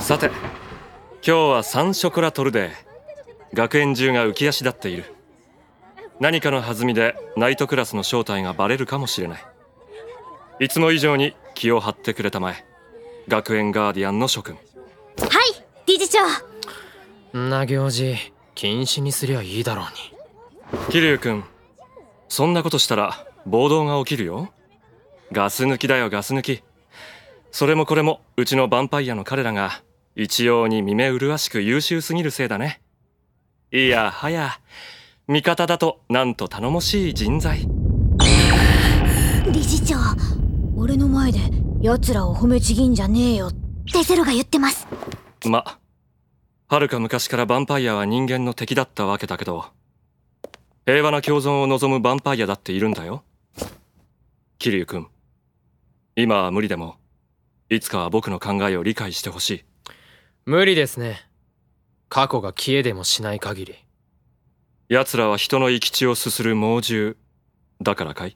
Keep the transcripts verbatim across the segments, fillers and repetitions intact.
さて、今日はサンショコラトルデー。学園中が浮き足立っている。何かの弾みでナイトクラスの正体がバレるかもしれない。いつも以上に気を張ってくれたまえ、学園ガーディアンの諸君。 はい、理事長。 んな行事禁止にすりゃいいだろうに。 桐生君、そんなことしたら暴動が起きるよ。ガス抜きだよ、ガス抜き。それもこれもうちのヴァンパイアの彼らが一様に見目麗しく優秀すぎるせいだね。いやはや、味方だとなんと頼もしい人材。 理事長、俺の前で奴らを褒めちぎんじゃねえよってゼロが言ってます。 ま、はるか昔からヴァンパイアは人間の敵だったわけだけど、平和な共存を望むヴァンパイアだっているんだよ。桐生君、今は無理でもいつかは僕の考えを理解してほしい。 無理ですね。過去が消えでもしない限り。 奴らは人の生き血をすする猛獣だからかい？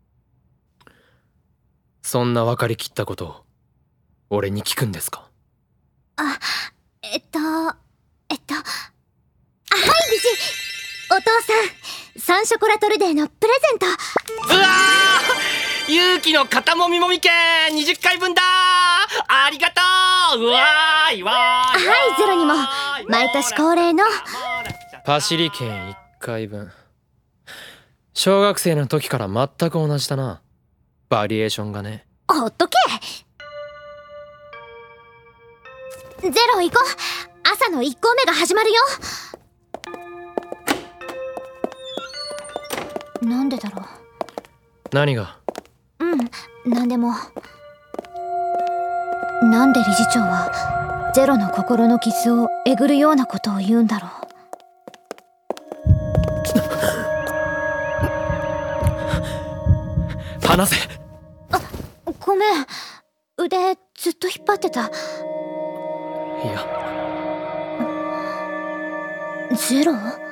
そんな分かりきったことを俺に聞くんですか？ あ、えっとえっとあ、はい理事。お父さん、サンショコラトルデーのプレゼント。 うわー、勇気の肩もみもみ券にじゅっかいぶんだ。ありがとう。うわーいわーい。 はい、ゼロにも毎年恒例のパシリ券いっかいぶん。小学生の時から全く同じだな。バリエーションがね。 ほっとけ。ゼロ行こう。朝のいっこうめが始まるよ。なんでだろう。 何が？ うん、なんでも。なんで理事長はゼロの心の傷をえぐるようなことを言うんだろう。 話せ。 あ、ごめん。腕ずっと引っ張ってた。 いや、 ゼロ？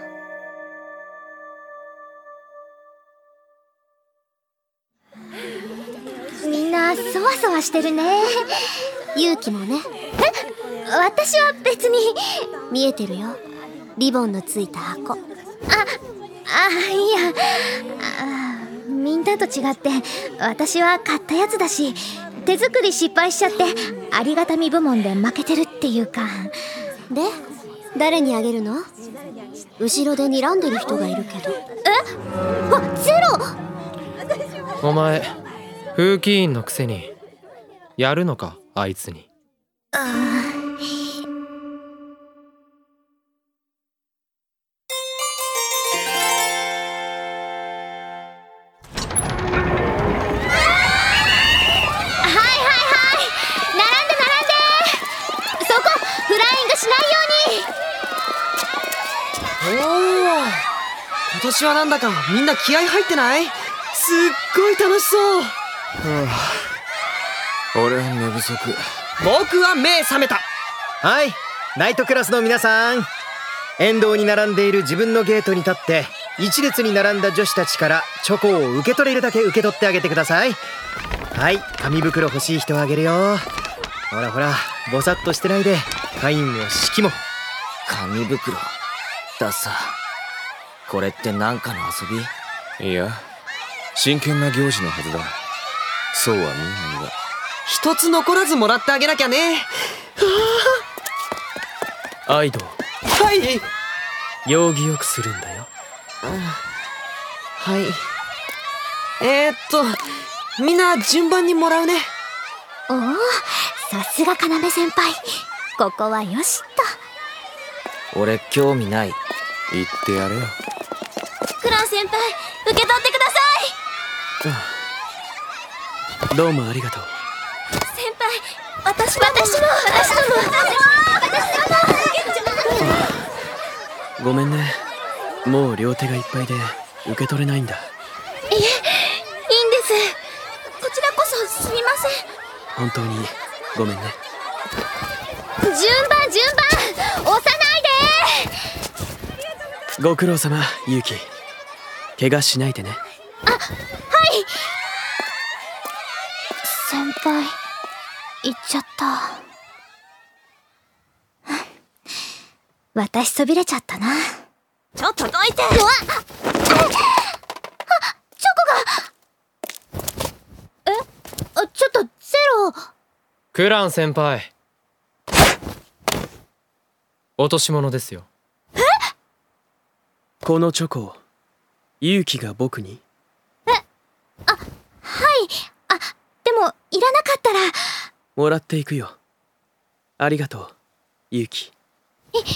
みんなそわそわしてるね。勇気もね。え、私は別に。見えてるよ、リボンのついた箱。あ、あ、いや、あ、みんなと違って私は買ったやつだし、手作り失敗しちゃってありがたみ部門で負けてるっていうか。 で、誰にあげるの？後ろで睨んでる人がいるけど。 え？わ、ゼロ！ お前風紀委員のくせにやるのか、あいつに。 ああ。 今年はなんだかみんな気合入ってない？すっごい楽しそう。 はあ、俺は寝不足。 僕は目覚めた。 はい、ナイトクラスの皆さん、沿道に並んでいる自分のゲートに立って一列に並んだ女子たちからチョコを受け取れるだけ受け取ってあげてください。はい、紙袋欲しい人はあげるよ。ほらほら、ぼさっとしてないで、会員も式も。 紙袋ださ。これってなんかの遊び？いや、真剣な行事のはずだ。そうは見えないが。 一つ残らずもらってあげなきゃね。 アイド。 はい。 行儀よくするんだよ。 はい。えー、っとみんな順番にもらうね。 おお、さすが要先輩。ここはよしと。俺興味ない。言ってやれよ。 クラン先輩、受け取ってください。 うん、どうもありがとう。 先輩、私も私も私も私も。 ごめんね、もう両手がいっぱいで受け取れないんだ。 いえ、いいんです。こちらこそすみません。本当にごめんね。 順番順番、押さないで。 ご苦労様、ユウキ。怪我しないでね。 あ、はい。先輩、行っちゃった。 私そびれちゃったな。 ちょっとどいて。 うわっ、あ、チョコが。え、あ、ちょっとゼロ。 クラン先輩、落とし物ですよ。 え？このチョコ、勇気が僕に。 え、あ、はい。あ、でもいらなかったら。 もらっていくよ。ありがとう、勇気。 い、いいえ。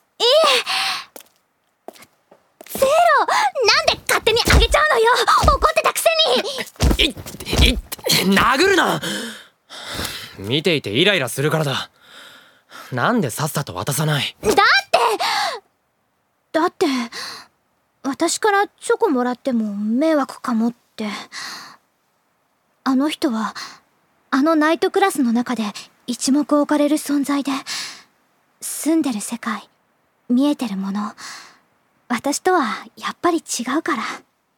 ゼロ、なんで勝手にあげちゃうのよ。怒ってたくせに。 い、い、殴るな。見ていてイライラするからだ。なんでさっさと渡さない。 だってだって私からチョコもらっても迷惑かもって。あの人はあのナイトクラスの中で一目置かれる存在で、住んでる世界、見えてるもの、私とはやっぱり違うから。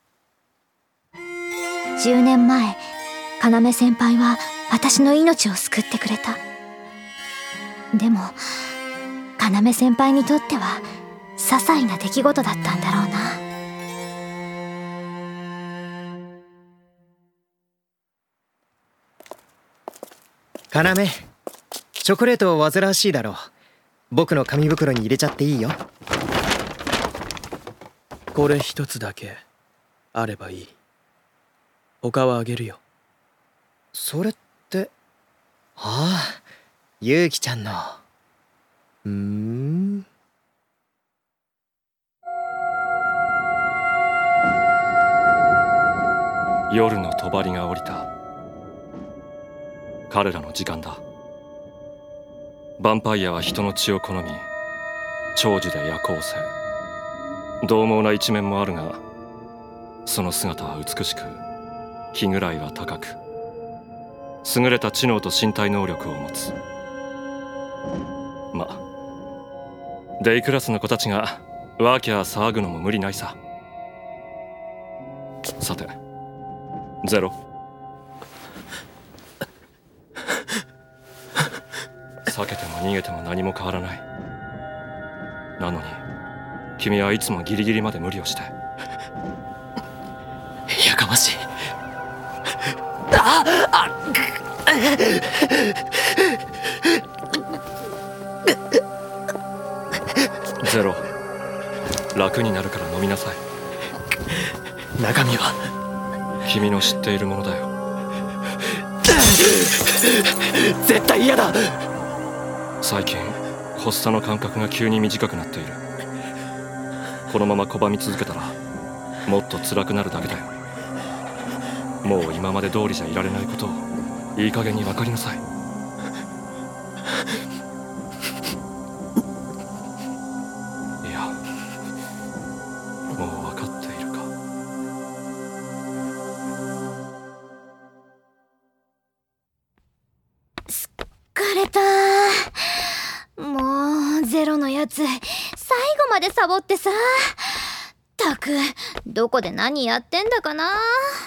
じゅうねんまえ、要先輩は私の命を救ってくれた。でも要先輩にとっては些細な出来事だったんだろうな。 要、チョコレートを煩わしいだろう。僕の紙袋に入れちゃっていいよ。 これ一つだけあればいい。他はあげるよ。 それって、ああ、ゆうきちゃんの。うーん。 夜の帳が降りた。彼らの時間だ。ヴァンパイアは人の血を好み、長寿で夜行性。獰猛な一面もあるが、その姿は美しく、気ぐらいは高く、優れた知能と身体能力を持つ。ま、デイクラスの子たちがワーキャー騒ぐのも無理ないさ。さて、ゼロ。避けても逃げても何も変わらない。なのに君はいつもギリギリまで無理をして。 やかましい。ああゼロ、楽になるから飲みなさい。 中身は君の知っているものだよ。 絶対嫌だ。 最近発作の間隔が急に短くなっている。このまま拒み続けたらもっと辛くなるだけだよ。もう今まで通りじゃいられないことをいい加減に分かりなさい。いや、もう分かっているか。 疲れた。もうゼロのやつ最後までサボってさ。ったくどこで何やってんだかな。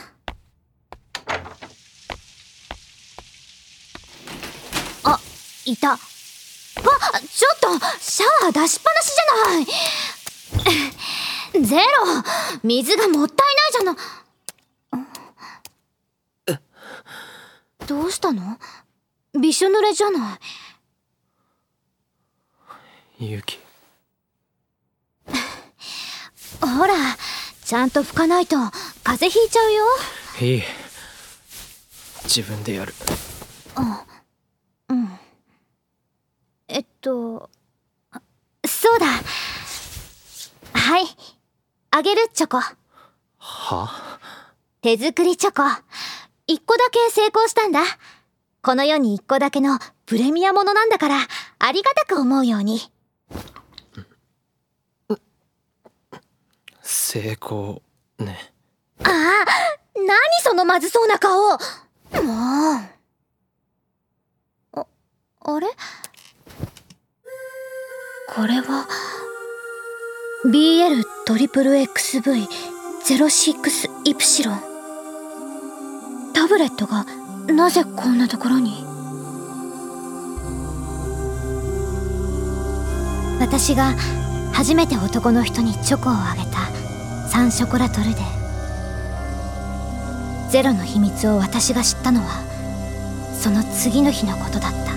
あ、いた。あ、ちょっとシャワー出しっぱなしじゃない。ゼロ、水がもったいないじゃな。どうしたの？びしょ濡れじゃない。 勇気。 ほら、ちゃんと拭かないと風邪ひいちゃうよ。 いい、自分でやる。 あ、うん。えっとそうだ。はい、あげるチョコ。 は？ 手作りチョコ一個だけ成功したんだ。この世に一個だけのプレミアものなんだからありがたく思うように。 成功ね。 ああ、何そのまずそうな顔。もう。あ、あれ？これは ビーエル トリプル エックスブイ ゼロシックス イプシロン。タブレットがなぜこんなところに。 私が初めて男の人にチョコをあげたサンショコラトルで、ゼロの秘密を私が知ったのはその次の日のことだった。